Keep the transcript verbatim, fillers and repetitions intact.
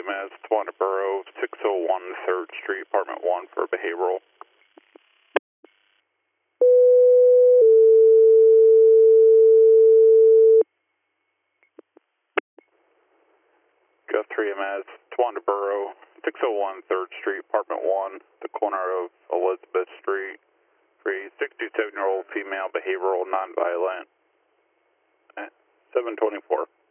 M S, Tawanda Borough, six oh one third Street, Apartment one for behavioral. Gulf three M S, Tawanda Borough, six oh one third Street, Apartment one, the corner of Elizabeth Street, for a sixty-seven-year-old female, behavioral, nonviolent. seven twenty-four.